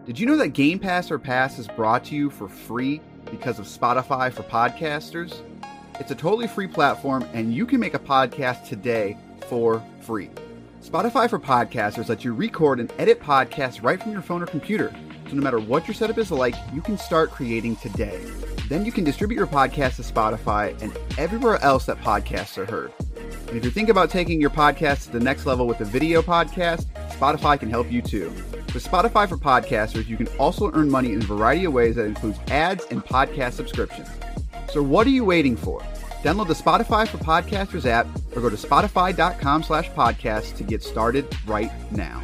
Did you know that Game Pass or Pass is brought to you for free because of Spotify for podcasters? It's a totally free platform, and you can make a podcast today for free. Spotify for podcasters lets you record and edit podcasts right from your phone or computer. So no matter what your setup is like, you can start creating today. Then you can distribute your podcast to Spotify and everywhere else that podcasts are heard. And if you think about taking your podcast to the next level with a video podcast, Spotify can help you too. With Spotify for podcasters, you can also earn money in a variety of ways that includes ads and podcast subscriptions. So what are you waiting for? Download the Spotify for Podcasters app or go to spotify.com/podcast to get started right now.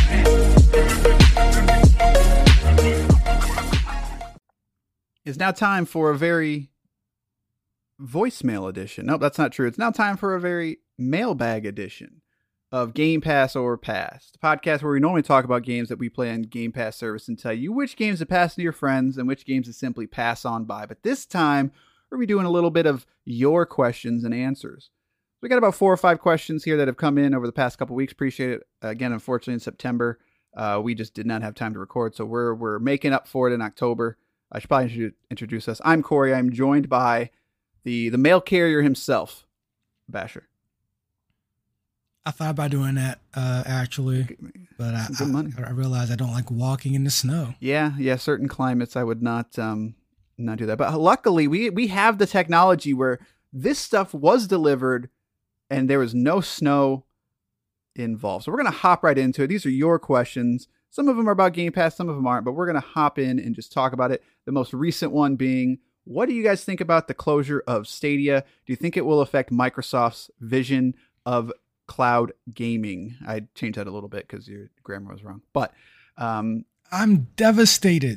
It's now time for a very voicemail edition. Nope, that's not true. It's now time for a very mailbag edition of Game Pass or Pass, the podcast where we normally talk about games that we play on Game Pass service and tell you which games to pass to your friends and which games to simply pass on by. But this time, we're going to be doing a little bit of your questions and answers. We got about 4 or 5 questions here that have come in over the past couple weeks. Appreciate it. Again, unfortunately, in September, we just did not have time to record, so we're making up for it in October. I should probably introduce us. I'm Corey. I'm joined by the mail carrier himself, Basher. I thought about doing that, actually, but I realized I don't like walking in the snow. Yeah. Certain climates, I would not do that. But luckily, we have the technology where this stuff was delivered and there was no snow involved. So we're going to hop right into it. These are your questions. Some of them are about Game Pass, some of them aren't, but we're going to hop in and just talk about it. The most recent one being, what do you guys think about the closure of Stadia? Do you think it will affect Microsoft's vision of cloud gaming? I changed that a little bit because your grammar was wrong. But I'm devastated.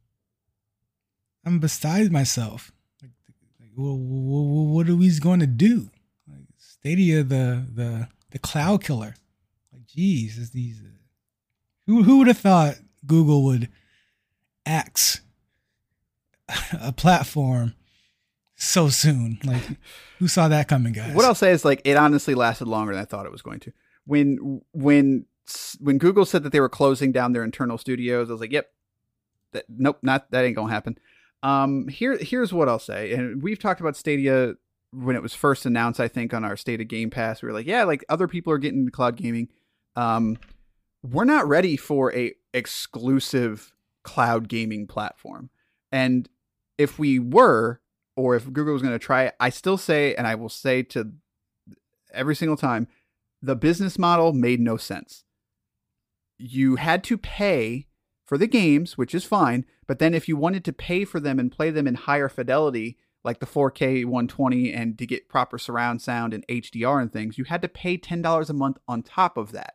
I'm beside myself. What are we going to do? Stadia, the cloud killer. Geez, is these? Who would have thought Google would axe a platform so soon? Who saw that coming, guys? What I'll say is, it honestly lasted longer than I thought it was going to. When Google said that they were closing down their internal studios, I was like, "Yep, that ain't gonna happen." Here's what I'll say, and we've talked about Stadia when it was first announced. I think on our State of Game Pass, we were like, "Yeah, other people are getting into cloud gaming." We're not ready for a exclusive cloud gaming platform, and if we were, or if Google was going to try it, I still say, and I will say to every single time, the business model made no sense. You had to pay for the games, which is fine, but then if you wanted to pay for them and play them in higher fidelity, like the 4K 120 and to get proper surround sound and HDR and things, you had to pay $10 a month on top of that.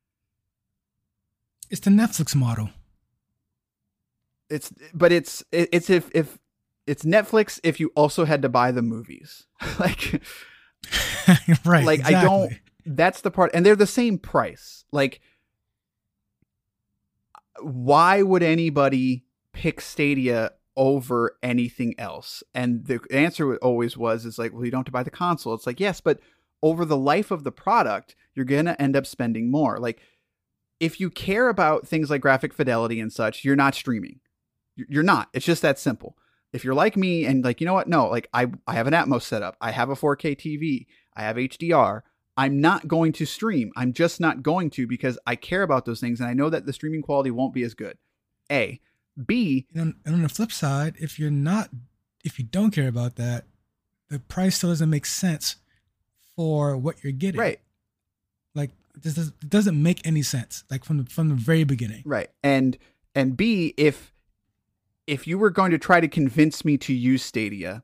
It's the Netflix model. It's if it's Netflix if you also had to buy the movies. Right. Exactly. That's the part. And they're the same price. Why would anybody pick Stadia over anything else? And the answer always was, well, you don't have to buy the console. It's yes, but over the life of the product, you're going to end up spending more. If you care about things like graphic fidelity and such, you're not streaming. You're not. It's just that simple. If you're like me and you know what? No, I have an Atmos setup. I have a 4K TV. I have HDR. I'm not going to stream. I'm just not going to because I care about those things. And I know that the streaming quality won't be as good. A. B. And on the flip side, if you don't care about that, the price still doesn't make sense for what you're getting. Right. It doesn't make any sense, from the very beginning. Right. And B, if you were going to try to convince me to use Stadia,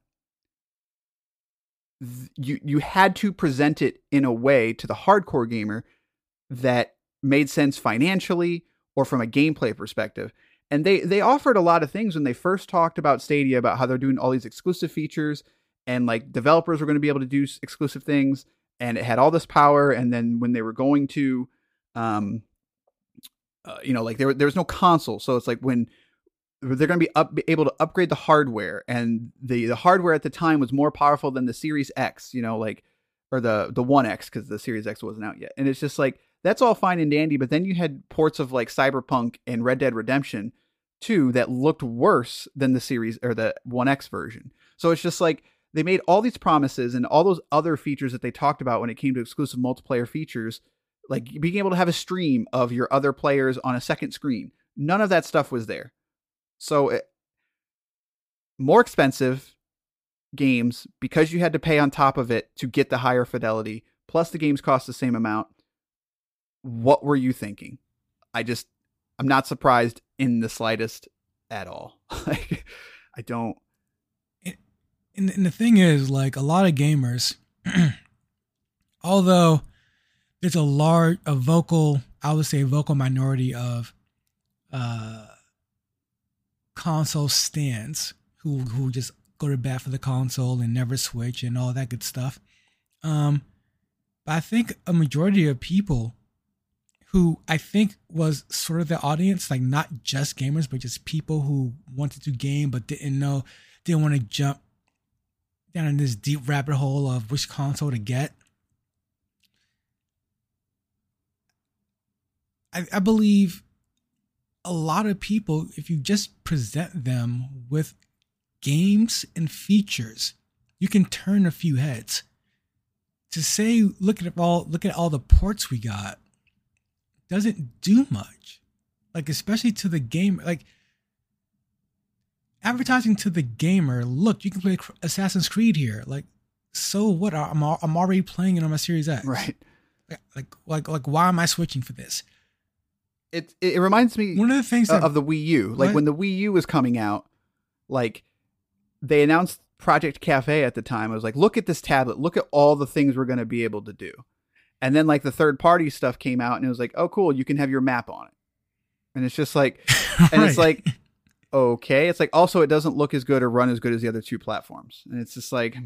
you had to present it in a way to the hardcore gamer that made sense financially or from a gameplay perspective. And they offered a lot of things when they first talked about Stadia, about how they're doing all these exclusive features and developers were going to be able to do exclusive things. And it had all this power. And then when they were going to, there was no console. So it's when they're going to be able to upgrade the hardware, and the hardware at the time was more powerful than the Series X, or the One X, because the Series X wasn't out yet. And it's just that's all fine and dandy. But then you had ports of Cyberpunk and Red Dead Redemption 2 that looked worse than the series or the One X version. So it's just like they made all these promises and all those other features that they talked about when it came to exclusive multiplayer features, like being able to have a stream of your other players on a second screen. None of that stuff was there. So more expensive games because you had to pay on top of it to get the higher fidelity, plus the games cost the same amount. What were you thinking? I'm not surprised in the slightest at all. Like, I don't. And the thing is, like, a lot of gamers, although there's a vocal minority of console stands who just go to bat for the console and never switch and all that good stuff. But I think a majority of people who I think was sort of the audience, like not just gamers, but just people who wanted to game but didn't want to jump down in this deep rabbit hole of which console to get. I believe a lot of people, if you just present them with games and features, you can turn a few heads. To say, look at all the ports we got, doesn't do much. Like, especially to the game, like advertising to the gamer, look, you can play Assassin's Creed here. Like, so what? I'm already playing it on my Series X. Right. Like why am I switching for this? It reminds me one of the things of the Wii U. Like, when the Wii U was coming out, like they announced Project Cafe at the time. I was like, look at this tablet. Look at all the things we're going to be able to do. And then like the third party stuff came out and it was like, oh, cool. You can have your map on it. And it's just like, and It's like, okay. It's like, also it doesn't look as good or run as good as the other two platforms. And it's just like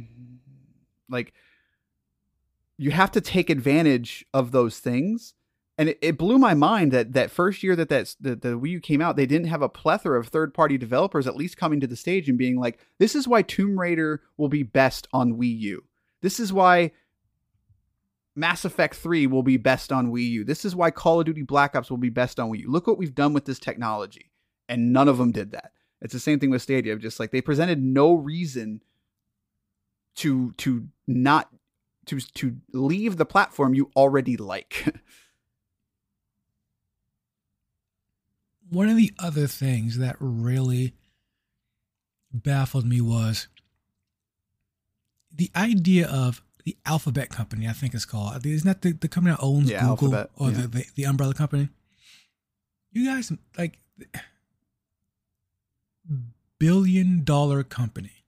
you have to take advantage of those things. And it blew my mind that first year that the Wii U came out, they didn't have a plethora of third-party developers at least coming to the stage and being like, this is why Tomb Raider will be best on Wii U. This is why Mass Effect 3 will be best on Wii U. This is why Call of Duty Black Ops will be best on Wii U. Look what we've done with this technology. And none of them did that. It's the same thing with Stadia. Just like they presented no reason to leave the platform you already like. One of the other things that really baffled me was the idea of the Alphabet company, I think it's called. Isn't that the company that owns Google Alphabet, or the umbrella company? You guys, like, $1 billion company.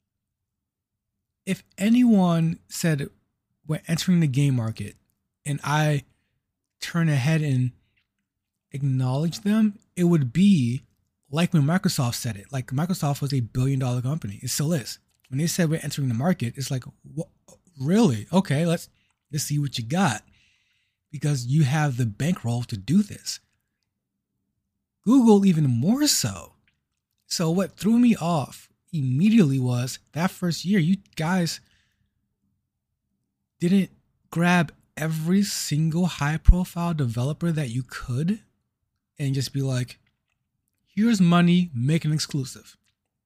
If anyone said we're entering the game market and I turn ahead and acknowledge them, it would be like when Microsoft said it. Like, Microsoft was a $1 billion company. It still is. When they said we're entering the market, it's like, really? Okay, let's see what you got, because you have the bankroll to do this. Google even more so. So what threw me off immediately was that first year, you guys didn't grab every single high-profile developer that you could and just be like, here's money, make an exclusive.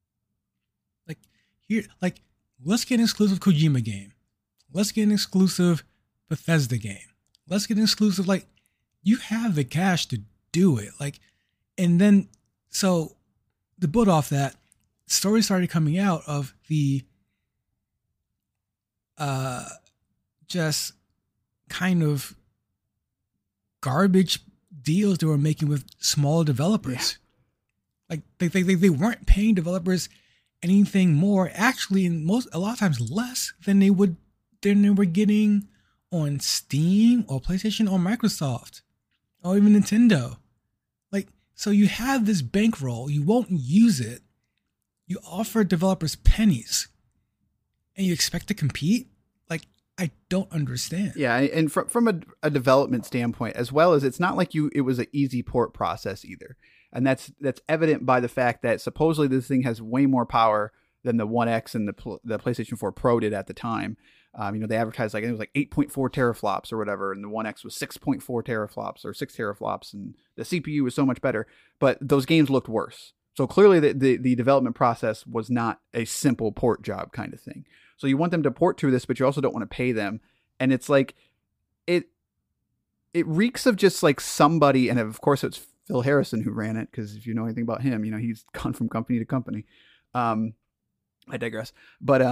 Let's get an exclusive Kojima game. Let's get an exclusive Bethesda game. Let's get an exclusive, like, you have the cash to do it. Like, and then, so to build off that, stories started coming out of the just kind of garbage deals they were making with small developers. Yeah. Like they weren't paying developers anything more, actually, a lot of times less than they were getting on Steam or PlayStation or Microsoft or even Nintendo. Like, so you have this bankroll, you won't use it, you offer developers pennies, and you expect to compete? Like, I don't understand. Yeah, and from a development standpoint, as well as, it's not like it was an easy port process either. And that's evident by the fact that supposedly this thing has way more power than the One X and the PlayStation 4 Pro did at the time. They advertised like it was like 8.4 teraflops or whatever, and the One X was 6.4 teraflops or 6 teraflops, and the CPU was so much better. But those games looked worse. So clearly, the development process was not a simple port job kind of thing. So you want them to port to this, but you also don't want to pay them, and it's like it reeks of just like somebody, and of course it's Phil Harrison who ran it, because if you know anything about him, he's gone from company to company. I digress, but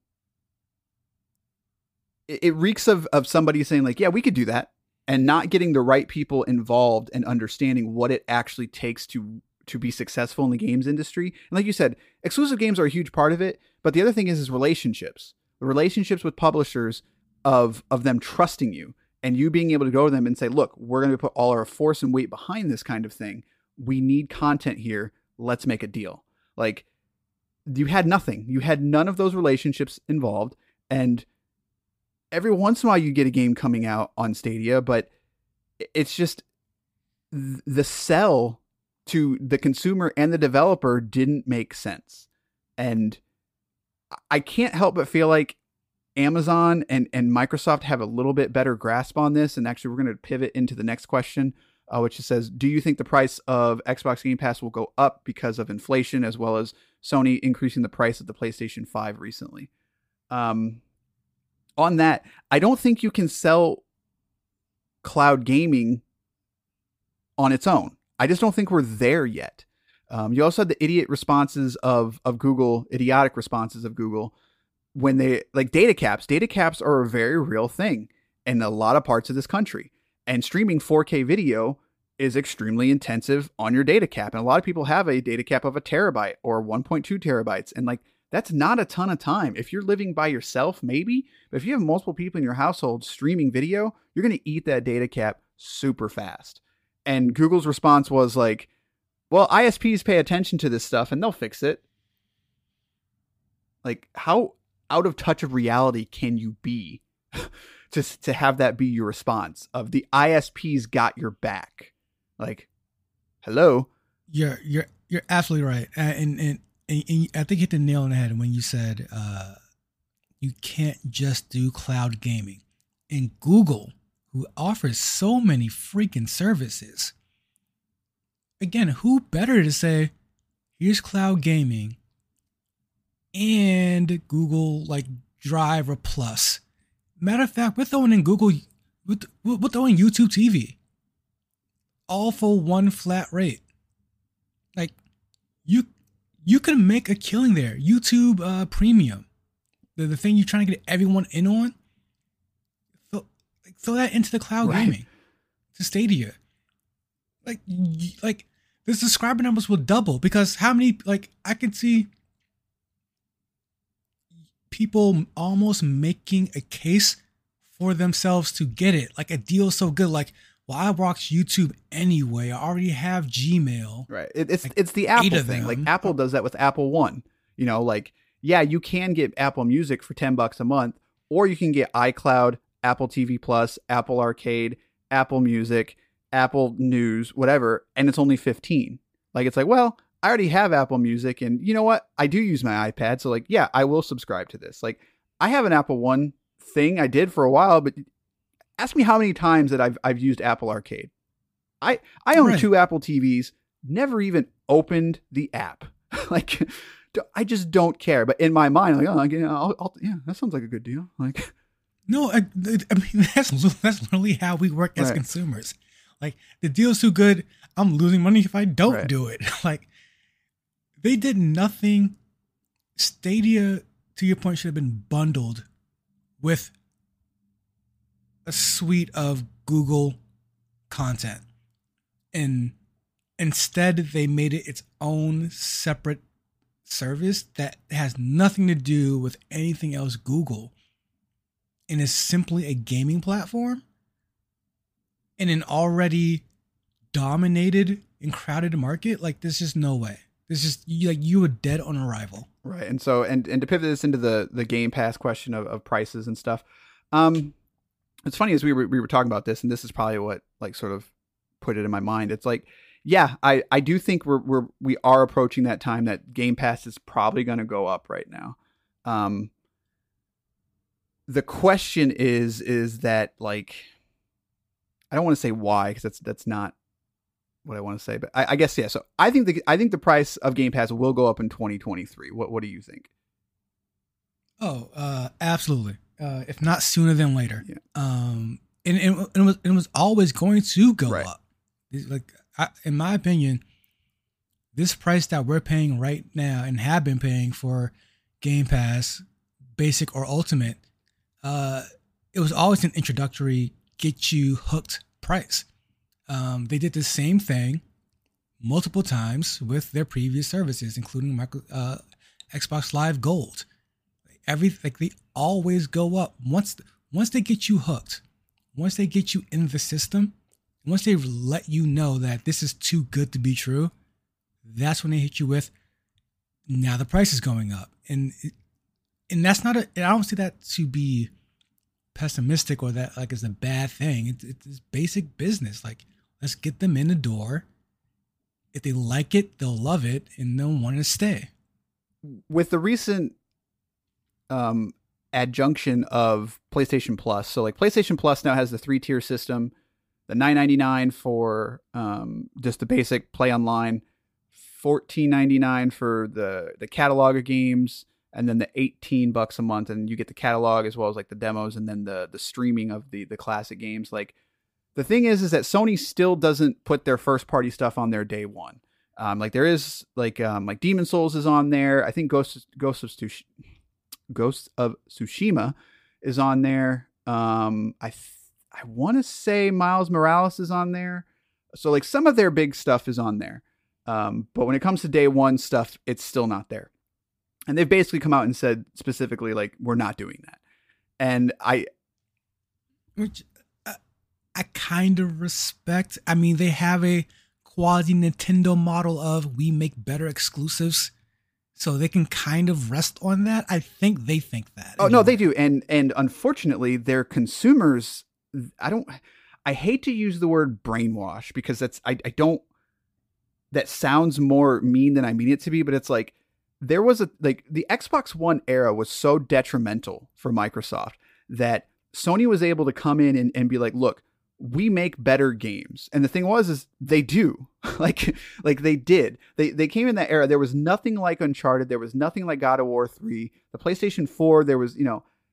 it reeks of somebody saying like, yeah, we could do that, and not getting the right people involved and understanding what it actually takes to be successful in the games industry. And like you said, exclusive games are a huge part of it, but the other thing is relationships. The relationships with publishers of them trusting you, and you being able to go to them and say, look, we're going to put all our force and weight behind this kind of thing. We need content here. Let's make a deal. Like, you had nothing. You had none of those relationships involved. And every once in a while you get a game coming out on Stadia, but it's just the sell to the consumer and the developer didn't make sense. And I can't help but feel like Amazon and Microsoft have a little bit better grasp on this. And actually, we're going to pivot into the next question, which says, do you think the price of Xbox Game Pass will go up because of inflation, as well as Sony increasing the price of the PlayStation 5 recently? On that, I don't think you can sell cloud gaming on its own. I just don't think we're there yet. You also had the idiotic responses of Google, when they like data caps. Data caps are a very real thing in a lot of parts of this country, and streaming 4K video is extremely intensive on your data cap. And a lot of people have a data cap of 1 terabyte or 1.2 terabytes. And like, that's not a ton of time. If you're living by yourself, maybe, but if you have multiple people in your household streaming video, you're going to eat that data cap super fast. And Google's response was like, well, ISPs pay attention to this stuff and they'll fix it. Like, how out of touch of reality can you be to have that be your response of the ISPs got your back? Like, hello. You're absolutely right. And I think you hit the nail on the head when you said you can't just do cloud gaming. And Google, who offers so many freaking services, again, who better to say, here's cloud gaming and Google like Drive or Plus. Matter of fact, we're throwing in Google, we're throwing YouTube TV, all for one flat rate. Like, you can make a killing there. YouTube Premium, the thing you're trying to get everyone in on, throw that into the cloud gaming, to Stadia. Like the subscriber numbers will double, because how many, like, I can see people almost making a case for themselves to get it. Like, a deal so good, like, well, I watch YouTube anyway. I already have Gmail. Right. It's the Apple thing. Like, Apple does that with Apple One. Like, yeah, you can get Apple Music for $10 a month, or you can get iCloud, Apple TV Plus, Apple Arcade, Apple Music, Apple News, whatever, and it's only $15. Like, it's like, well, I already have Apple Music, and you know what? I do use my iPad, so like, yeah, I will subscribe to this. Like, I have an Apple One thing. I did for a while, but ask me how many times that I've used Apple Arcade. I own 2 Apple TVs, never even opened the app. Like, I just don't care. But in my mind, like, oh, yeah, that sounds like a good deal. Like, no, I mean, that's literally how we work as consumers. Like, the deal's too good, I'm losing money if I don't do it. Like, they did nothing. Stadia, to your point, should have been bundled with a suite of Google content. And instead, they made it its own separate service that has nothing to do with anything else Google, and is simply a gaming platform in an already dominated and crowded market. Like, there's just no way. There's just, you were dead on arrival. Right. And so, and to pivot this into the Game Pass question of prices and stuff. It's funny, as we were talking about this, and this is probably what like sort of put it in my mind. It's like, yeah, I do think we are approaching that time that Game Pass is probably going to go up right now. the question is that, like, I don't want to say why, because that's not what I want to say, but I guess, yeah. So I think the price of Game Pass will go up in 2023. What do you think? Oh, absolutely. If not sooner than later. Yeah. And it was always going to go Right. up. In my opinion, this price that we're paying right now and have been paying for Game Pass, Basic or Ultimate, it was always an introductory, get you hooked price. They did the same thing multiple times with their previous services, including Xbox Live Gold. They always go up once they get you hooked, once they get you in the system, once they let you know that this is too good to be true. That's when they hit you with, now the price is going up, and that's not I don't see that to be pessimistic or that like it's a bad thing. It's basic business. Like, let's get them in the door. If they like it, they'll love it, and they'll want to stay. With the recent adjunction of PlayStation Plus, so like PlayStation Plus now has the 3-tier system, the $9.99 for just the basic play online, $14.99 for the catalog of games, and then the $18 a month, and you get the catalog as well as like the demos, and then the streaming of the classic games. Like, the thing is that Sony still doesn't put their first party stuff on there day one. Like there is like Demon Souls is on there. I think Ghost of Tsushima is on there. I want to say Miles Morales is on there. So like some of their big stuff is on there. But when it comes to day one stuff, it's still not there. And they've basically come out and said specifically, like, we're not doing that. And Which I kind of respect. I mean, they have a quasi Nintendo model of, we make better exclusives, so they can kind of rest on that. I think they think that. Oh, no, they do. And unfortunately, their consumers, I hate to use the word brainwash, because that sounds more mean than I mean it to be, but it's like, the Xbox One era was so detrimental for Microsoft that Sony was able to come in and be like, look, we make better games. And the thing is they do. like they did. They came in that era. There was nothing like Uncharted. There was nothing like God of War 3. The PlayStation 4, there was,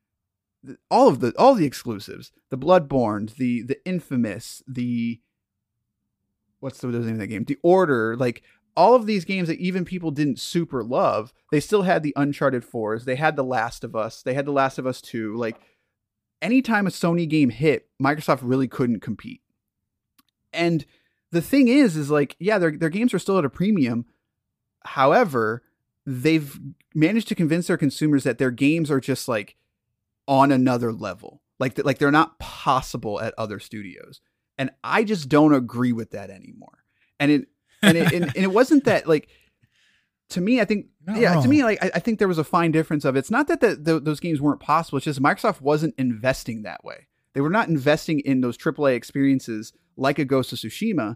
all the exclusives. The Bloodborne, the Infamous, what's the name of that game? The Order, like all of these games that even people didn't super love, they still had the Uncharted 4s. They had The Last of Us. They had The Last of Us 2. Like, anytime a Sony game hit, Microsoft really couldn't compete. And the thing is like, yeah, their games are still at a premium. However, they've managed to convince their consumers that their games are just like on another level. Like they're not possible at other studios. And I just don't agree with that anymore. And it wasn't that, like, to me, I think, to me, like, I think there was a fine difference of, it's not that those games weren't possible. It's just Microsoft wasn't investing that way. They were not investing in those AAA experiences like a Ghost of Tsushima.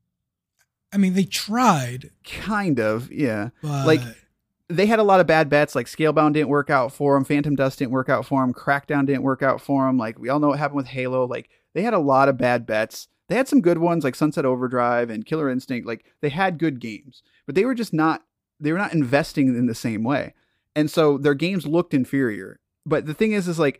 I mean, they tried. Kind of, yeah. But like, they had a lot of bad bets. Like, Scalebound didn't work out for them. Phantom Dust didn't work out for them. Crackdown didn't work out for them. Like, we all know what happened with Halo. Like, they had a lot of bad bets. They had some good ones like Sunset Overdrive and Killer Instinct. Like, they had good games, but they were just not, investing in the same way. And so their games looked inferior. But the thing is like,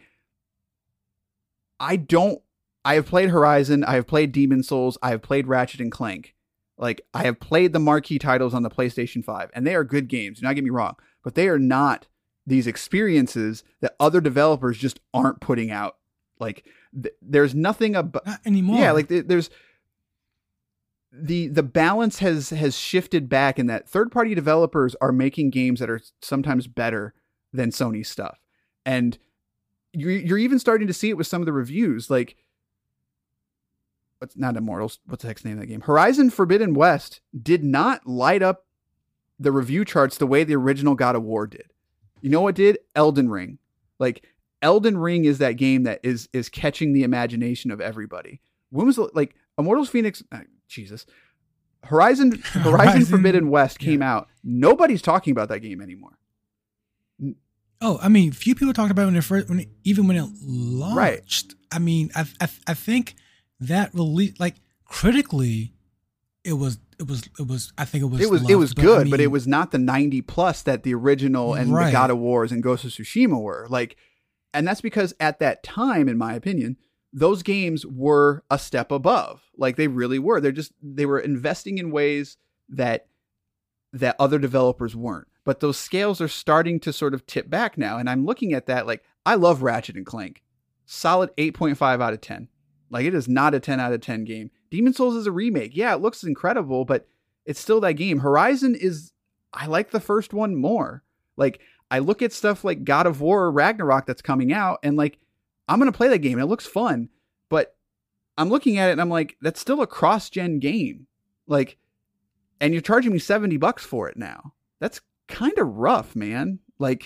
I have played Horizon. I have played Demon Souls. I have played Ratchet and Clank. Like, I have played the marquee titles on the PlayStation 5, and they are good games. Do not get me wrong, but they are not these experiences that other developers just aren't putting out. Like, there's nothing about, not anymore. Yeah, like there's the balance has shifted back in that third-party developers are making games that are sometimes better than Sony stuff. And you're even starting to see it with some of the reviews. Like, what's not Immortals? What's the heck's name of that game? Horizon Forbidden West did not light up the review charts the way the original God of War did. You know what did? Elden Ring. Like, Elden Ring is that game that is catching the imagination of everybody. When was like Immortals Phoenix? Jesus, Horizon Forbidden West came out. Nobody's talking about that game anymore. Oh, I mean, few people talked about it when it first, even when it launched. Right. I mean, I think that release, like critically, it was. I think it was. It was good, I mean, but it was not the 90 plus that the original and the God of Wars and Ghost of Tsushima were. Like, and that's because at that time, in my opinion, those games were a step above. Like they really were. They were investing in ways that other developers weren't. But those scales are starting to sort of tip back now. And I'm looking at that like I love Ratchet and Clank. Solid 8.5 out of 10. Like it is not a 10 out of 10 game. Demon's Souls is a remake. Yeah, it looks incredible, but it's still that game. Horizon I like the first one more. Like I look at stuff like God of War or Ragnarok that's coming out and like I'm going to play that game. It looks fun, but I'm looking at it and I'm like, that's still a cross-gen game. Like, and you're charging me $70 for it now. That's kind of rough, man. Like,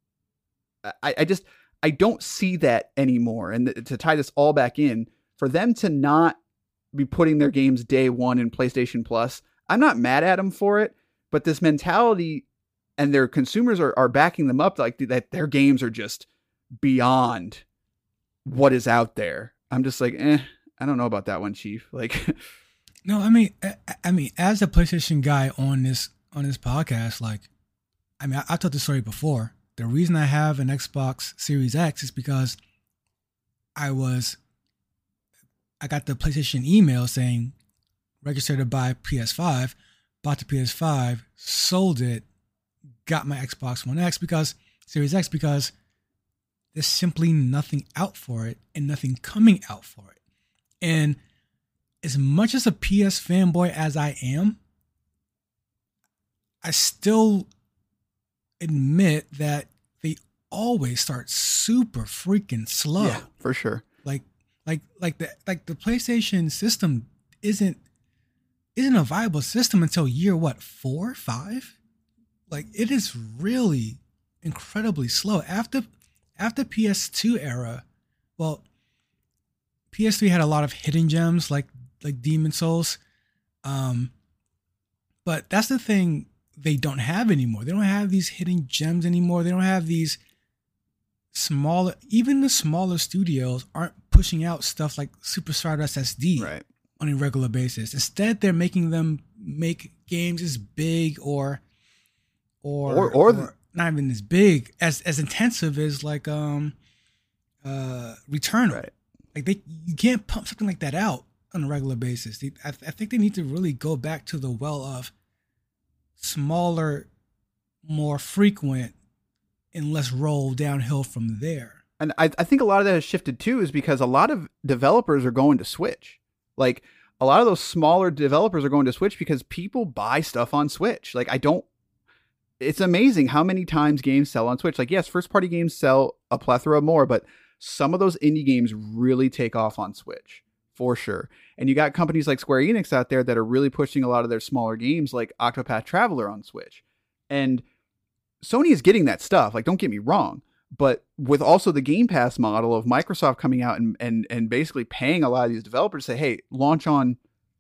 I don't see that anymore. And to tie this all back in, for them to not be putting their games day one in PlayStation Plus, I'm not mad at them for it, but this mentality and their consumers are backing them up like that their games are just beyond what is out there. I'm just like, I don't know about that one, Chief. Like, no, I mean, as a PlayStation guy on this podcast, like, I mean, I've told this story before. The reason I have an Xbox Series X is because I got the PlayStation email saying register to buy PS5, bought the PS5, sold it, got my Xbox One X Series X because there's simply nothing out for it and nothing coming out for it. And as much as a PS fanboy as I am, I still admit that they always start super freaking slow. Yeah, for sure. Like the PlayStation system isn't a viable system until year 4, 5? Like it is really incredibly slow. After PS2 era, well, PS3 had a lot of hidden gems like Demon's Souls. But that's the thing they don't have anymore. They don't have these hidden gems anymore. They don't have these even the smaller studios aren't pushing out stuff like Super Stardust SD right. on a regular basis. Instead, they're making them make games as big or not even as big, as intensive as like Returnal. Right. Like you can't pump something like that out on a regular basis. I think they need to really go back to the well of smaller, more frequent, and less roll downhill from there. And I think a lot of that has shifted too is because a lot of developers are going to Switch. Like a lot of those smaller developers are going to Switch because people buy stuff on Switch. Like it's amazing how many times games sell on Switch. Like yes, first party games sell a plethora more, but some of those indie games really take off on Switch for sure. And you got companies like Square Enix out there that are really pushing a lot of their smaller games like Octopath Traveler on Switch. And Sony is getting that stuff. Like, don't get me wrong, but with also the Game Pass model of Microsoft coming out and basically paying a lot of these developers to say, hey, launch on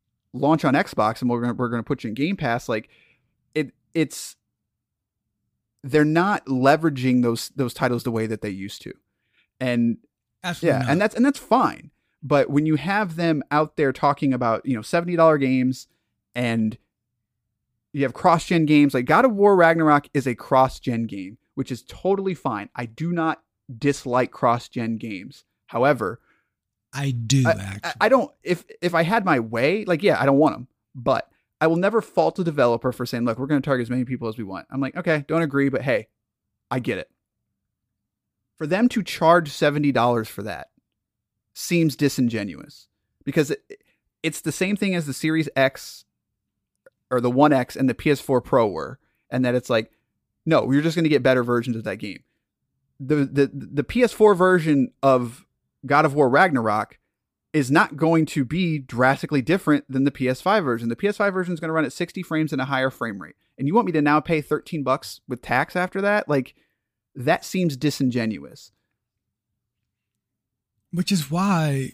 Xbox and we're going to put you in Game Pass. Like it's, they're not leveraging those titles the way that they used to. And absolutely yeah, not. and that's fine. But when you have them out there talking about, $70 games and you have cross-gen games, like God of War Ragnarok is a cross-gen game, which is totally fine. I do not dislike cross-gen games. However, I do actually. I don't, if I had my way, like, yeah, I don't want them, but I will never fault the developer for saying, look, we're going to target as many people as we want. I'm like, okay, don't agree, but hey, I get it. For them to charge $70 for that seems disingenuous because it's the same thing as the Series X or the One X and the PS4 Pro were, and that it's like, no, you're just going to get better versions of that game. The PS4 version of God of War Ragnarok is not going to be drastically different than the PS5 version. The PS5 version is going to run at 60 frames and a higher frame rate. And you want me to now pay $13 with tax after that? Like, that seems disingenuous. Which is why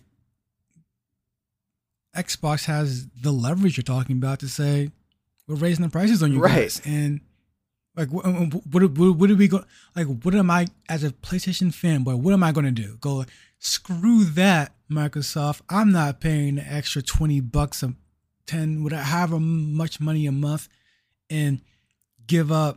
Xbox has the leverage you're talking about to say, we're raising the prices on you guys. And Like, what do we go? Like, what am I, as a PlayStation fanboy, what am I going to do? Go, screw that, Microsoft. I'm not paying the extra $20 a 10, whatever, however much money a month, and give up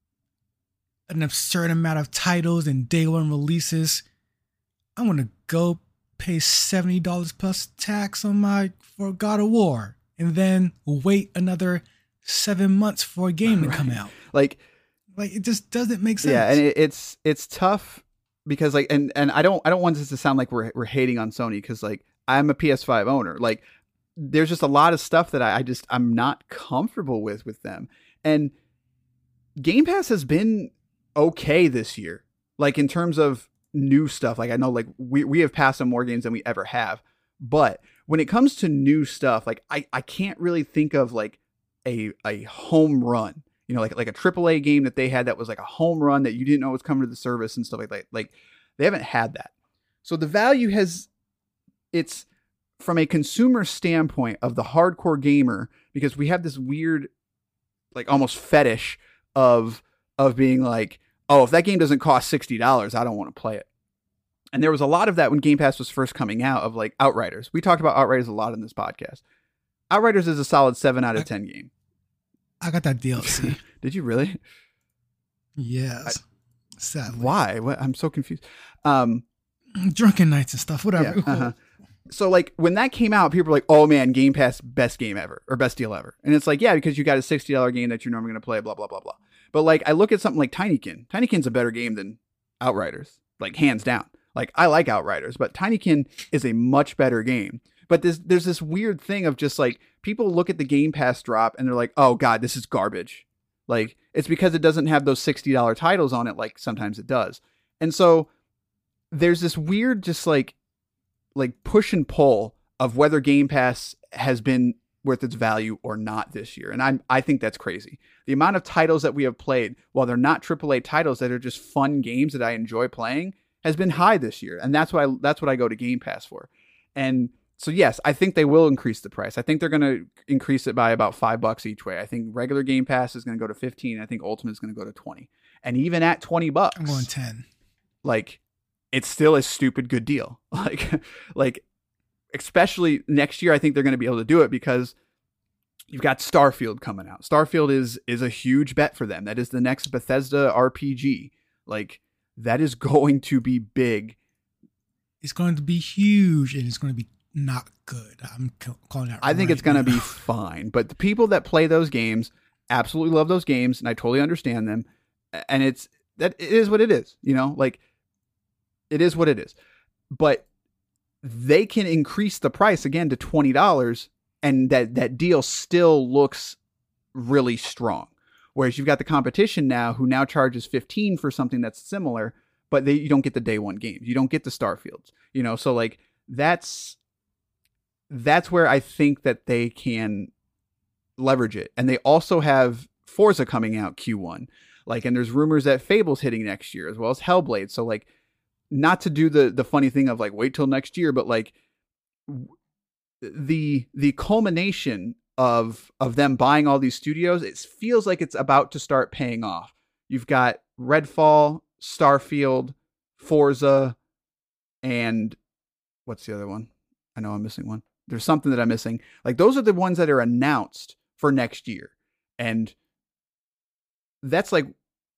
an absurd amount of titles and day one releases. I'm going to go pay $70 plus tax for God of War, and then wait another 7 months for a game to come out. Like it just doesn't make sense. Yeah, and it's tough because like and I don't want this to sound like we're hating on Sony, because like I'm a PS5 owner. Like there's just a lot of stuff that I'm not comfortable with them. And Game Pass has been okay this year. Like in terms of new stuff. Like I know like we have passed on more games than we ever have. But when it comes to new stuff, like I can't really think of like a home run. You know, like a AAA game that they had that was like a home run that you didn't know was coming to the service and stuff like that. Like they haven't had that. So the value it's from a consumer standpoint of the hardcore gamer, because we have this weird, like almost fetish of being like, oh, if that game doesn't cost $60, I don't want to play it. And there was a lot of that when Game Pass was first coming out, of like Outriders. We talked about Outriders a lot in this podcast. Outriders is a solid 7 out of 10 game. I got that DLC. Did you really? Yes. Sadly. Why? What? I'm so confused. Drunken nights and stuff, whatever. Yeah, uh-huh. So like when that came out, people were like, oh man, Game Pass, best game ever, or best deal ever. And it's like, yeah, because you got a $60 game that you're normally going to play, blah, blah, blah, blah. But like I look at something like Tinykin. Tinykin's a better game than Outriders, like hands down. Like I like Outriders, but Tinykin is a much better game. But there's this weird thing of just like people look at the Game Pass drop and they're like, oh God, this is garbage. Like it's because it doesn't have those $60 titles on it like sometimes it does. And so there's this weird just like push and pull of whether Game Pass has been worth its value or not this year. And I think that's crazy. The amount of titles that we have played, while they're not AAA titles that are just fun games that I enjoy playing, has been high this year. And that's what I go to Game Pass for. And so yes, I think they will increase the price. I think they're going to increase it by about $5 each way. I think regular Game Pass is going to go to 15. I think Ultimate is going to go to 20. And even at $20, I'm going 10. Like it's still a stupid good deal. Like especially next year, I think they're going to be able to do it because you've got Starfield coming out. Starfield is a huge bet for them. That is the next Bethesda RPG. Like that is going to be big. It's going to be huge, and it's going to be not good. I'm calling it. I think it's going to be fine. But the people that play those games absolutely love those games, and I totally understand them. And it is what it is, you know, like it is what it is. But they can increase the price again to $20, and that deal still looks really strong. Whereas you've got the competition now who now charges 15 for something that's similar, but you don't get the day one games. You don't get the Starfields, you know? So like that's where I think that they can leverage it. And they also have Forza coming out Q1. Like, and there's rumors that Fable's hitting next year as well as Hellblade. So like, not to do the funny thing of like, wait till next year, but like the culmination of them buying all these studios, it feels like it's about to start paying off. You've got Redfall, Starfield, Forza, and what's the other one? I know I'm missing one. There's something that I'm missing. Like those are the ones that are announced for next year. And that's like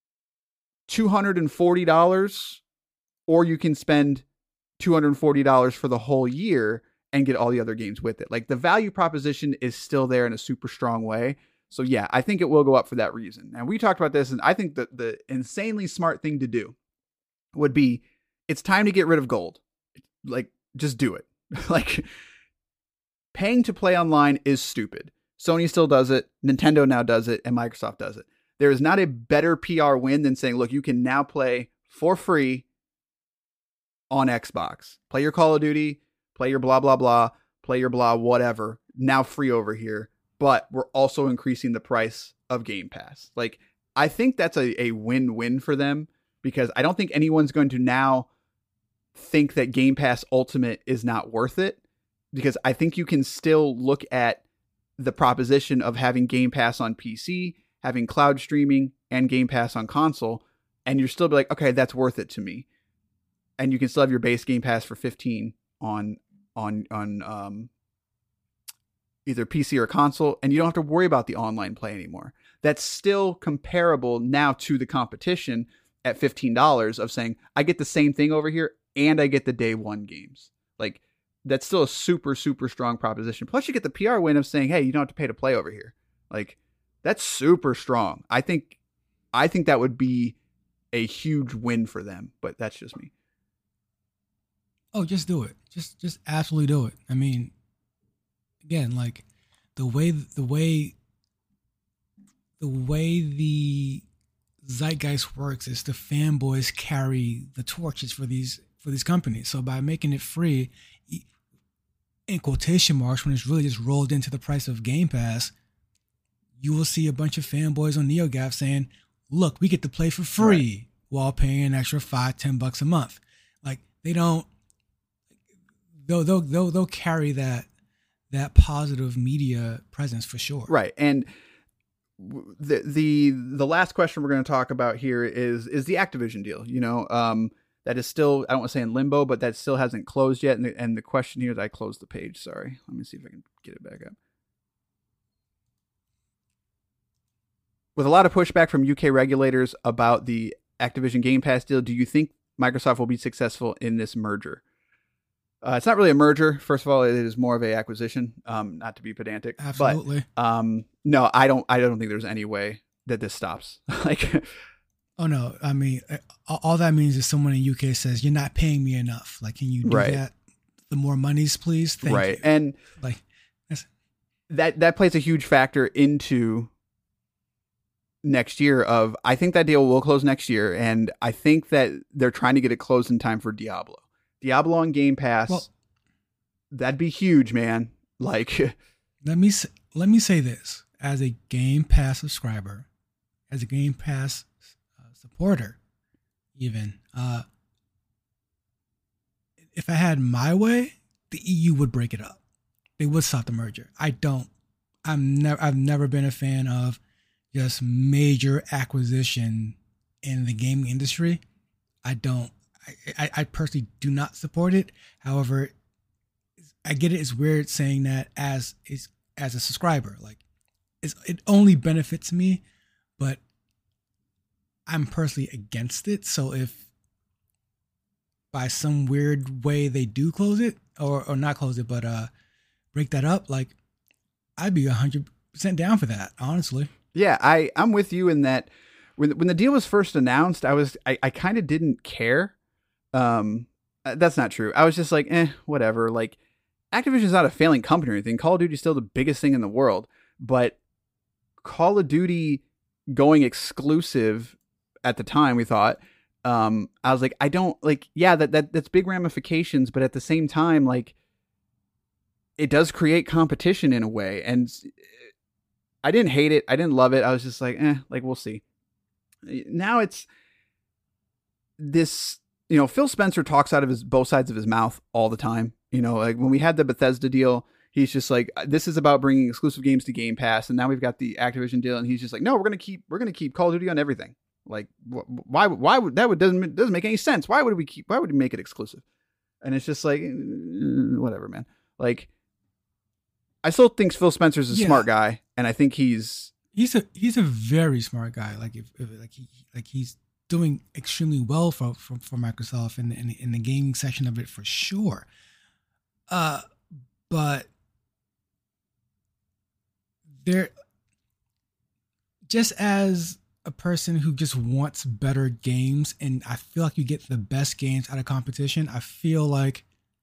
$240, or you can spend $240 for the whole year and get all the other games with it. Like the value proposition is still there in a super strong way. So yeah, I think it will go up for that reason. And we talked about this, and I think that the insanely smart thing to do would be, it's time to get rid of gold. Like just do it. Like paying to play online is stupid. Sony still does it. Nintendo now does it, and Microsoft does it. There is not a better PR win than saying, look, you can now play for free on Xbox. Play your Call of Duty, play your blah, blah, blah, play your blah, whatever. Now free over here. But we're also increasing the price of Game Pass. Like, I think that's a win-win for them, because I don't think anyone's going to now think that Game Pass Ultimate is not worth it, because I think you can still look at the proposition of having Game Pass on PC, having cloud streaming, and Game Pass on console, and you're still be like, okay, that's worth it to me. And you can still have your base Game Pass for 15 on either PC or console, and you don't have to worry about the online play anymore. That's still comparable now to the competition at $15 of saying, I get the same thing over here and I get the day one games. Like, that's still a super, super strong proposition. Plus you get the PR win of saying, hey, you don't have to pay to play over here. Like, that's super strong. I think that would be a huge win for them, but that's just me. Oh, just do it. Just absolutely do it. I mean, again, like the way the zeitgeist works is the fanboys carry the torches for these companies. So by making it free, in quotation marks, when it's really just rolled into the price of Game Pass, you will see a bunch of fanboys on NeoGAF saying, look, we get to play for free while paying an extra $5-10 a month. Like, they don't, they'll carry that positive media presence for sure. Right. And the last question we're going to talk about here is the Activision deal. You know, that is still, I don't want to say in limbo, but that still hasn't closed yet. And the question here is, I closed the page. Sorry. Let me see if I can get it back up. With a lot of pushback from UK regulators about the Activision Game Pass deal, do you think Microsoft will be successful in this merger? It's not really a merger. First of all, it is more of a acquisition. Not to be pedantic, absolutely. But no, I don't think there's any way that this stops. Like, oh no, I mean, all that means is someone in UK says, "You're not paying me enough. Like, can you do that? The more monies, please." Thank you. And like that plays a huge factor into next year. I think that deal will close next year, and I think that they're trying to get it closed in time for Diablo on Game Pass. Well, that'd be huge, man. Like, let me say this as a Game Pass subscriber, as a Game Pass supporter, even if I had my way, the EU would break it up. They would stop the merger. I've never been a fan of just major acquisition in the gaming industry. I personally do not support it. However, I get it. It's weird saying that as a subscriber. Like, it only benefits me, but I'm personally against it. So if by some weird way they do close it, or not close it, but break that up, like, I'd be 100% down for that, honestly. Yeah, I'm with you in that. When the deal was first announced, I kind of didn't care. That's not true. I was just like, whatever. Like, Activision's not a failing company or anything. Call of Duty is still the biggest thing in the world, but Call of Duty going exclusive at the time, we thought, I was like, I don't like, yeah, that's big ramifications, but at the same time, like, it does create competition in a way. And I didn't hate it. I didn't love it. I was just like, like, we'll see. Now it's this, you know, Phil Spencer talks out of both sides of his mouth all the time. You know, like when we had the Bethesda deal, he's just like, this is about bringing exclusive games to Game Pass. And now we've got the Activision deal. And he's just like, no, we're going to keep Call of Duty on everything. Like, why would that doesn't make any sense. Why would we make it exclusive? And it's just like, whatever, man. Like, I still think Phil Spencer's a smart guy. And I think he's a very smart guy. Like, he's doing extremely well for Microsoft in the gaming section of it for sure. But there, just as a person who just wants better games, and I feel like you get the best games out of competition, I feel like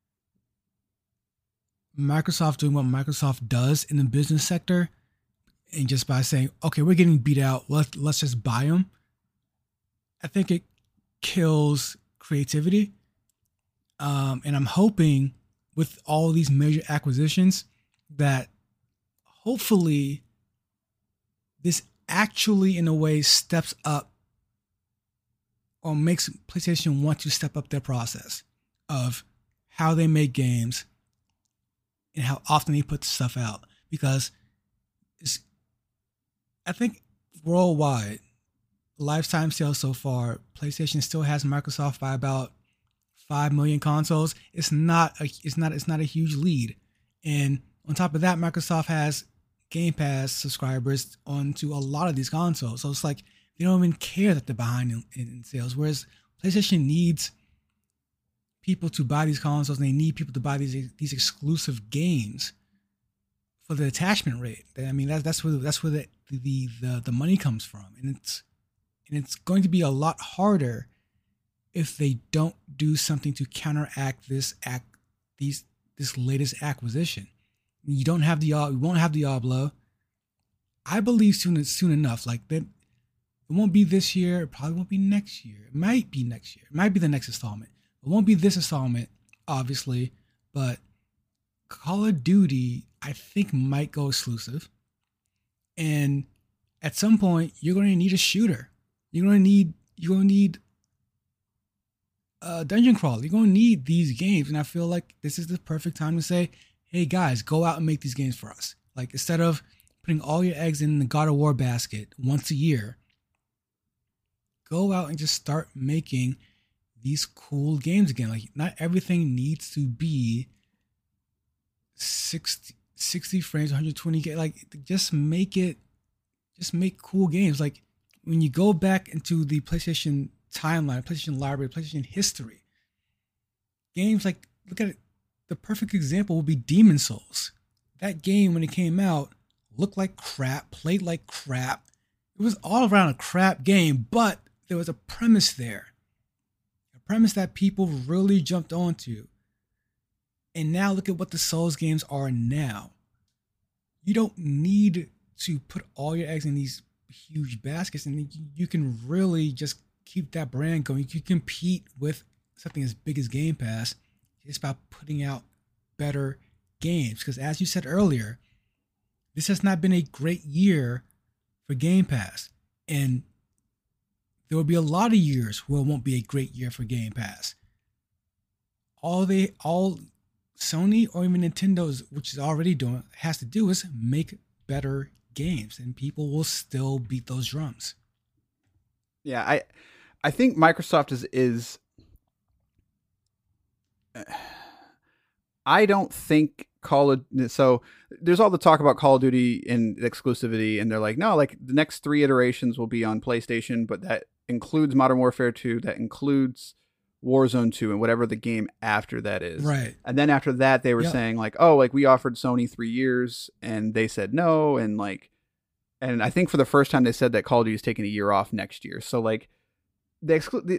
Microsoft doing what Microsoft does in the business sector, and just by saying, okay, we're getting beat out, let's just buy them, I think it kills creativity. And I'm hoping with all these major acquisitions that hopefully this actually in a way steps up or makes PlayStation want to step up their process of how they make games and how often they put stuff out. Because I think worldwide, lifetime sales so far, PlayStation still has Microsoft by about 5 million consoles. It's not a huge lead. And on top of that, Microsoft has Game Pass subscribers onto a lot of these consoles. So it's like they don't even care that they're behind in sales. Whereas PlayStation needs people to buy these consoles, and they need people to buy these exclusive games for the attachment rate. I mean, that's where the money comes from, and it's going to be a lot harder if they don't do something to counteract this latest acquisition. You won't have Diablo. I believe soon enough. Like that, it won't be this year. It probably won't be next year. It might be next year. It might be the next installment. It won't be this installment, obviously, but Call of Duty, I think, might go exclusive. And at some point, you're going to need a shooter. You're going to need a dungeon crawl. You're going to need these games. And I feel like this is the perfect time to say, hey, guys, go out and make these games for us. Like, instead of putting all your eggs in the God of War basket once a year, go out and just start making these cool games again. Like, not everything needs to be 60 frames, 120 games. Like, just make cool games. Like, when you go back into the PlayStation timeline, PlayStation library, PlayStation history, games like, look at it, the perfect example would be Demon's Souls. That game, when it came out, looked like crap, played like crap. It was all around a crap game, but there was a premise there. A premise that people really jumped onto. And now look at what the Souls games are now. You don't need to put all your eggs in these huge baskets, and you can really just keep that brand going. You can compete with something as big as Game Pass just by putting out better games. Because as you said earlier, this has not been a great year for Game Pass. And there will be a lot of years where it won't be a great year for Game Pass. All Sony or even Nintendo's, which is already doing, has to do is make better games, and people will still beat those drums. Yeah, I think Microsoft is I don't think so there's all the talk about Call of Duty and exclusivity, and they're like, no, like the next 3 iterations will be on PlayStation, but that includes Modern Warfare 2, that includes Warzone 2, and whatever the game after that is. Right. And then after that, they were saying like, oh, like we offered Sony 3 years and they said no. And I think for the first time they said that Call of Duty is taking a year off next year. So like the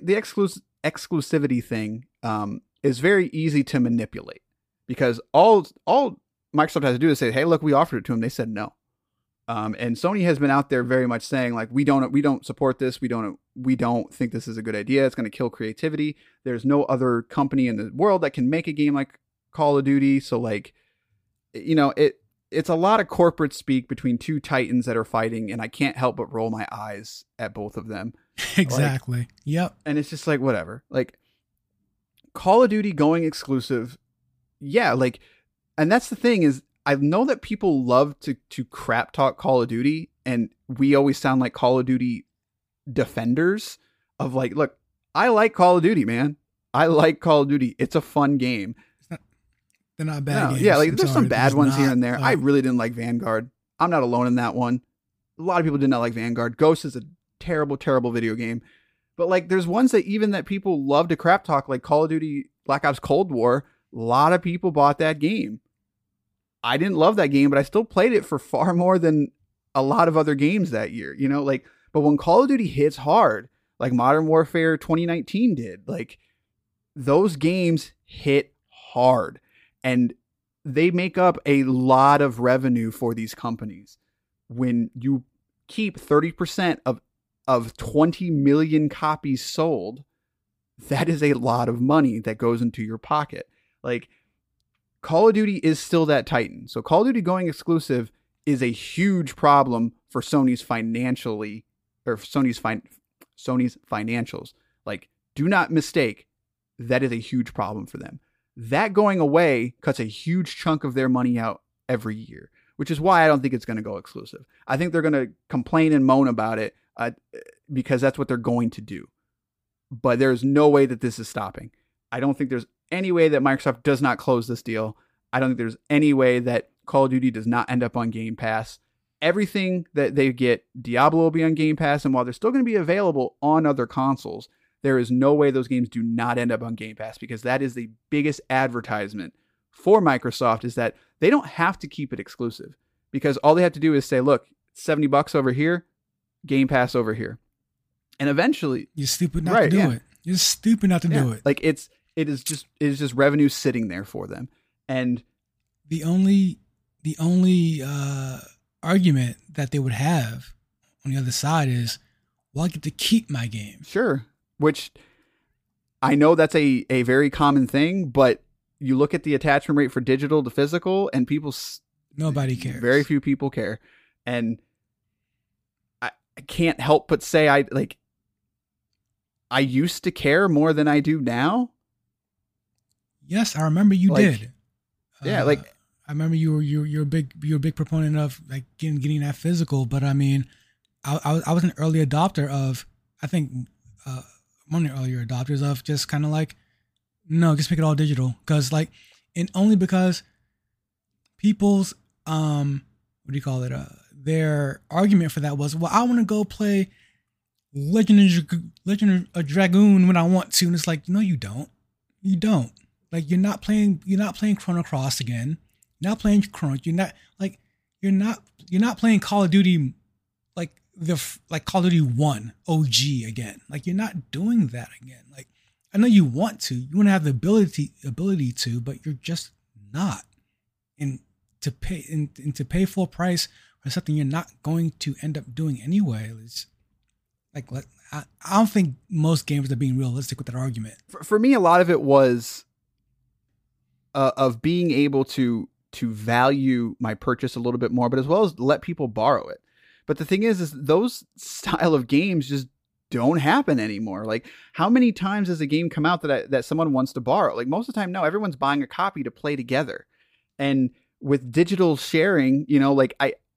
exclusivity thing is very easy to manipulate, because all Microsoft has to do is say, hey, look, we offered it to them. They said no. And Sony has been out there very much saying like, we don't support this. We don't think this is a good idea. It's going to kill creativity. There's no other company in the world that can make a game like Call of Duty. So like, you know, it's a lot of corporate speak between two titans that are fighting, and I can't help but roll my eyes at both of them. Exactly. Like, yep. And it's just like, whatever. Like Call of Duty going exclusive. Yeah. Like, and that's the thing is, I know that people love to crap talk Call of Duty, and we always sound like Call of Duty defenders of like, look, I like Call of Duty, man. I like Call of Duty. It's a fun game. They're not bad games. Yeah, like there's some bad ones here and there. I really didn't like Vanguard. I'm not alone in that one. A lot of people did not like Vanguard. Ghost is a terrible, terrible video game. But like there's ones that people love to crap talk, like Call of Duty Black Ops Cold War. A lot of people bought that game. I didn't love that game, but I still played it for far more than a lot of other games that year, you know, like, but when Call of Duty hits hard, like Modern Warfare 2019 did, like those games hit hard and they make up a lot of revenue for these companies. When you keep 30% of 20 million copies sold, that is a lot of money that goes into your pocket. Like, Call of Duty is still that titan. So Call of Duty going exclusive is a huge problem for Sony's financials. Like, do not mistake, that is a huge problem for them. That going away cuts a huge chunk of their money out every year, which is why I don't think it's going to go exclusive. I think they're going to complain and moan about it. because that's what they're going to do. But there's no way that this is stopping. I don't think there's any way that Microsoft does not close this deal. I don't think there's any way that Call of Duty does not end up on Game Pass. Everything that they get, Diablo will be on Game Pass, and while they're still going to be available on other consoles, there is no way those games do not end up on Game Pass, because that is the biggest advertisement for Microsoft, is that they don't have to keep it exclusive, because all they have to do is say, look, $70 over here, Game Pass over here. And eventually, you're stupid not to do it. You're stupid not to do it. Like it is just revenue sitting there for them. And the only argument that they would have on the other side is, well, I get to keep my game. Sure. Which I know that's a very common thing, but you look at the attachment rate for digital to physical, and nobody cares. Very few people care. And I can't help but say I used to care more than I do now. Yes, I remember you did. Yeah, I remember you're a big proponent of like getting that physical, but I mean, I was an early adopter of, I think one of the earlier adopters of just kind of like, no, just make it all digital, because like, and only because people's what do you call it? Their argument for that was, well, I want to go play Legend of Dragoon when I want to, and it's like, no, you don't. You don't. Like, you're not playing Chrono Cross again. You're not playing Chrono. You're not playing Call of Duty like Call of Duty 1 OG again. Like, you're not doing that again. Like, I know you want to. You want to have the ability to, but you're just not. And to pay full price for something you're not going to end up doing anyway, it's like, I don't think most gamers are being realistic with that argument. For me, a lot of it was of being able to value my purchase a little bit more, but as well as let people borrow it. But the thing is those style of games just don't happen anymore. Like, how many times has a game come out that someone wants to borrow? Like, most of the time, no, everyone's buying a copy to play together. And with digital sharing, like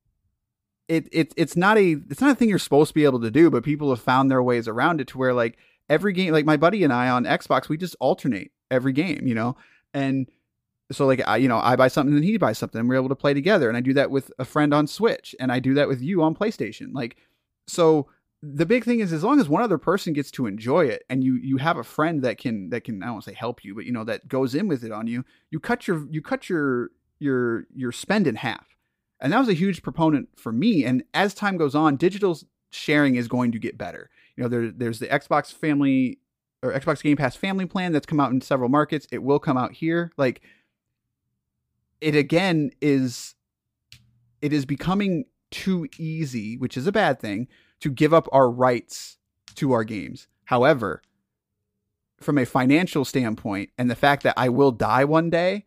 it's not a thing you're supposed to be able to do, but people have found their ways around it to where, like, every game, like my buddy and I on Xbox, we just alternate every game, and so like I buy something and he buys something and we're able to play together. And I do that with a friend on Switch, and I do that with you on PlayStation. Like, so the big thing is, as long as one other person gets to enjoy it, and you have a friend that can, I don't want to say help you, but that goes in with it on you, you cut your spend in half. And that was a huge proponent for me. And as time goes on, digital sharing is going to get better. There's the Xbox family, or Xbox Game Pass family plan that's come out in several markets. It will come out here. Like, it again is becoming too easy, which is a bad thing, to give up our rights to our games. However, from a financial standpoint, and the fact that I will die one day,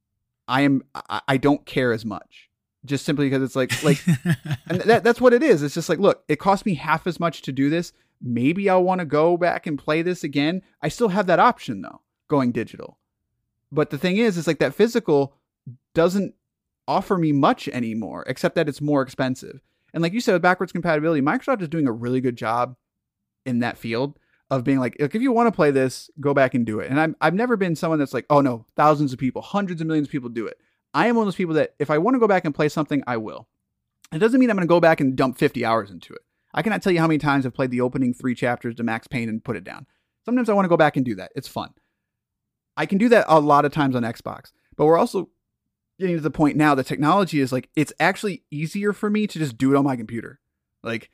I don't care as much. Just simply because it's like, and that's what it is. It's just like, look, it cost me half as much to do this. Maybe I'll want to go back and play this again. I still have that option though, going digital. But the thing is like that physical doesn't offer me much anymore, except that it's more expensive. And like you said, with backwards compatibility, Microsoft is doing a really good job in that field of being like, if you want to play this, go back and do it. And I've never been someone that's like, oh no, thousands of people, hundreds of millions of people do it. I am one of those people that if I want to go back and play something, I will. It doesn't mean I'm going to go back and dump 50 hours into it. I cannot tell you how many times I've played the opening 3 chapters to Max Payne and put it down. Sometimes I want to go back and do that. It's fun. I can do that a lot of times on Xbox, but we're also getting to the point now that technology is like, it's actually easier for me to just do it on my computer. Like,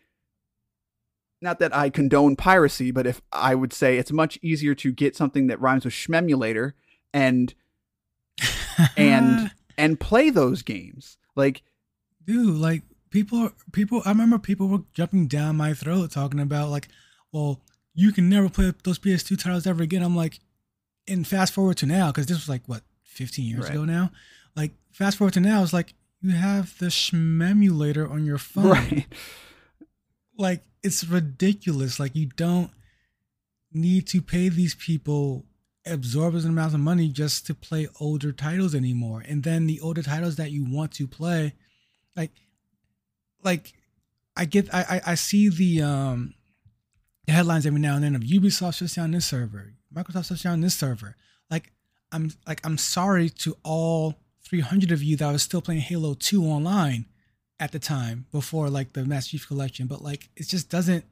not that I condone piracy, but if I would say it's much easier to get something that rhymes with Schmemulator and play those games. Like, dude, like people, I remember people were jumping down my throat talking about like, well, you can never play those PS2 titles ever again. I'm like, and fast forward to now, because this was like, what, 15 years ago now? Like, fast forward to now, it's like, you have the Schmemulator on your phone. Right. Like, it's ridiculous. Like, you don't need to pay these people exorbitant amounts of money just to play older titles anymore. And then the older titles that you want to play, like I see the headlines every now and then of Ubisoft shuts down this server, Microsoft shuts down this server. I'm sorry to all 300 of you that was still playing Halo 2 online at the time before like the Master Chief Collection, but like it just doesn't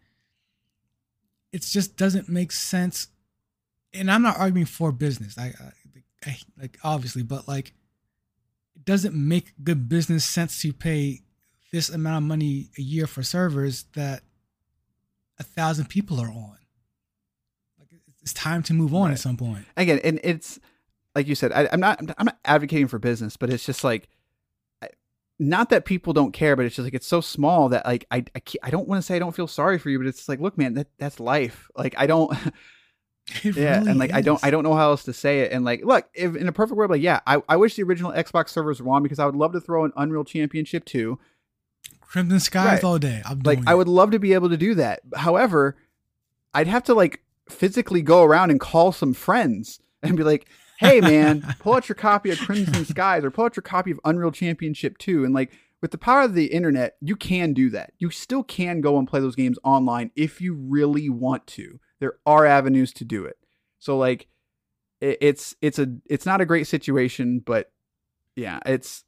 make sense. And I'm not arguing for business. I like obviously, but like it doesn't make good business sense to pay this amount of money a year for servers that 1,000 people are on. Like it's time to move on at some point. Again, and it's like you said, I'm not advocating for business, but it's just like, not that people don't care, but it's just like, it's so small that like, I don't want to say I don't feel sorry for you, but it's like, look, man, that's life. Like, I don't, yeah. Really and like, is. I don't know how else to say it. And like, look, if in a perfect world, like, yeah, I wish the original Xbox servers were on because I would love to throw an Unreal Championship 2. Crimson Skies all day. I would love to be able to do that. However, I'd have to like physically go around and call some friends and be like, hey man, pull out your copy of Crimson Skies or pull out your copy of Unreal Championship 2. And like with the power of the internet, you can do that. You still can go and play those games online if you really want to. There are avenues to do it. So like it's not a great situation, but yeah,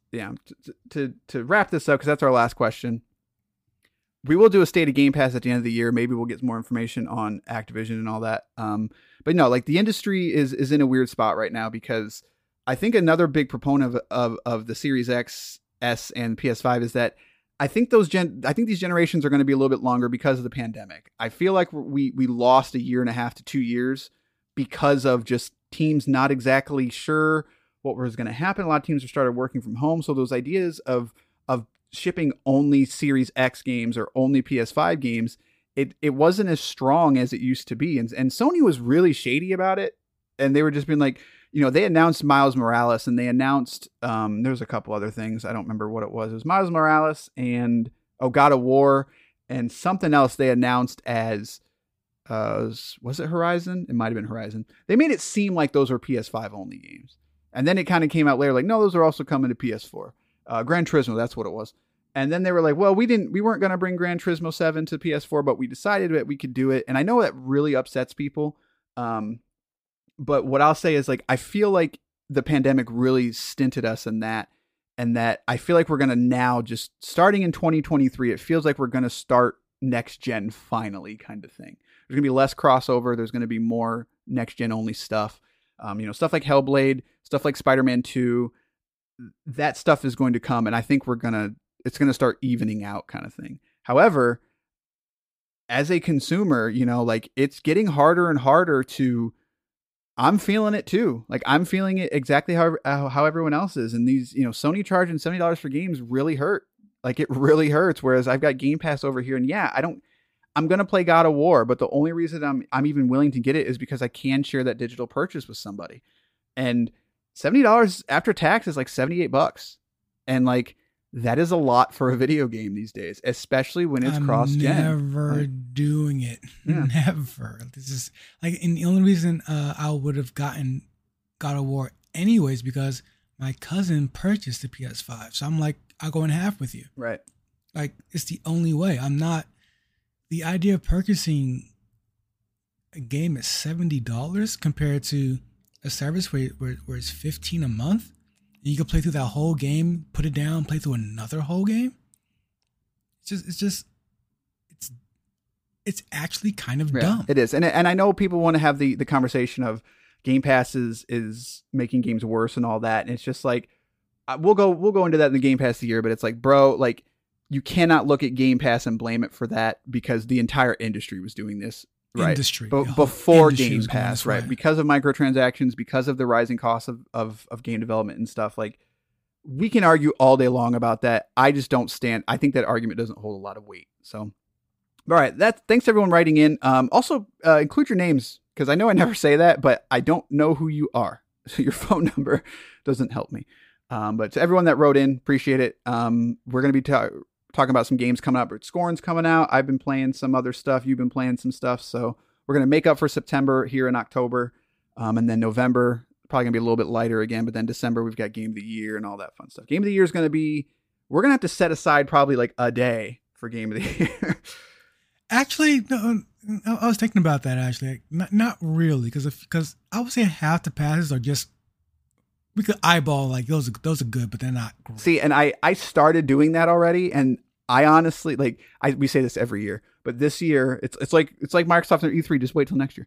to wrap this up, because that's our last question. We will do a state of Game Pass at the end of the year. Maybe we'll get some more information on Activision and all that. But no, like the industry is in a weird spot right now because I think another big proponent of the Series X, S, and PS5 is that I think these generations are going to be a little bit longer because of the pandemic. I feel like we lost 1.5 to 2 years because of just teams not exactly sure what was going to happen. A lot of teams have started working from home. So those ideas of shipping only Series X games or only PS5 games, it wasn't as strong as it used to be. And Sony was really shady about it. And they were just being like, they announced Miles Morales and they announced, there's a couple other things. I don't remember what it was. It was Miles Morales and God of War and something else they announced as, was it Horizon? It might've been Horizon. They made it seem like those were PS5 only games. And then it kind of came out later, like, no, those are also coming to PS4. Gran Turismo, that's what it was. And then they were like, well, we weren't going to bring Gran Turismo 7 to PS4, but we decided that we could do it. And I know that really upsets people. But what I'll say is like, I feel like the pandemic really stinted us in that. And that I feel like we're going to now just starting in 2023, it feels like we're going to start next gen finally kind of thing. There's going to be less crossover. There's going to be more next gen only stuff. Stuff like Hellblade, stuff like Spider-Man 2, that stuff is going to come. And I think it's going to start evening out kind of thing. However, as a consumer, like it's getting harder and harder I'm feeling it too. Like I'm feeling it exactly how everyone else is. And these, Sony charging $70 for games really hurt. Like it really hurts. Whereas I've got Game Pass over here and I'm going to play God of War, but the only reason I'm even willing to get it is because I can share that digital purchase with somebody. And $70 after tax is like $78. And like, that is a lot for a video game these days, especially when it's cross-gen. Never doing it. Yeah. Never. This is like, and the only reason I would have gotten God of War anyways, because my cousin purchased the PS5. So I'm like, I'll go in half with you. Right. Like it's the only way. The idea of purchasing a game at $70 compared to a service where it's $15 a month. You can play through that whole game, put it down, play through another whole game. It's actually kind of dumb. It is. And I know people want to have the conversation of Game Pass is making games worse and all that. And it's just like, we'll go into that in the Game Pass of the year, but it's like, bro, like you cannot look at Game Pass and blame it for that because the entire industry was doing this. Right. Before Game Pass, right? Because of microtransactions, because of the rising costs of game development and stuff. Like we can argue all day long about that. I just don't stand. I think that argument doesn't hold a lot of weight. So, all right. Thanks everyone writing in. Also include your names because I know I never say that, but I don't know who you are. So your phone number doesn't help me. But to everyone that wrote in, appreciate it. We're going to be talking about some games coming up. Scorn's coming out. I've been playing some other stuff. You've been playing some stuff. So we're going to make up for September here in October. And then November, probably going to be a little bit lighter again. But then December, we've got Game of the Year and all that fun stuff. Game of the Year is going to be, we're going to have to set aside probably like a day for game of the year. Actually, no, I was thinking about that. Actually, not really, because I would say half the passes are just we could eyeball like those are good, but they're not great. See, and I started doing that already, and I honestly we say this every year, but this year it's like Microsoft and E3. Just wait till next year.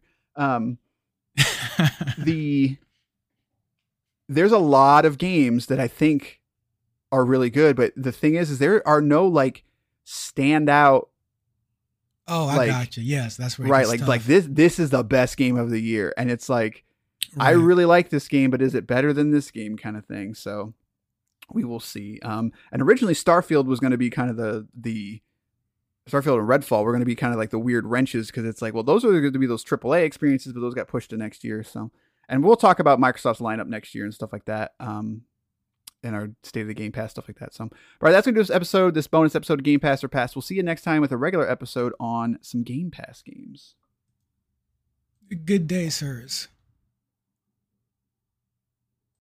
There's a lot of games that I think are really good, but the thing is there are no like standout. Oh, I got you. Yes, that's where right. Like this is the best game of the year, and it's like right. I really like this game, but is it better than this game, kind of thing? So we will see. And originally Starfield was going to be kind of the Starfield and Redfall were going to be kind of like the weird wrenches because it's like, well, those are going to be those AAA experiences, but those got pushed to next year. So, and we'll talk about Microsoft's lineup next year and stuff like that. In our State of the Game Pass, stuff like that. So, all right, that's going to do this bonus episode of Game Pass or Pass. We'll see you next time with a regular episode on some Game Pass games. Good day, sirs.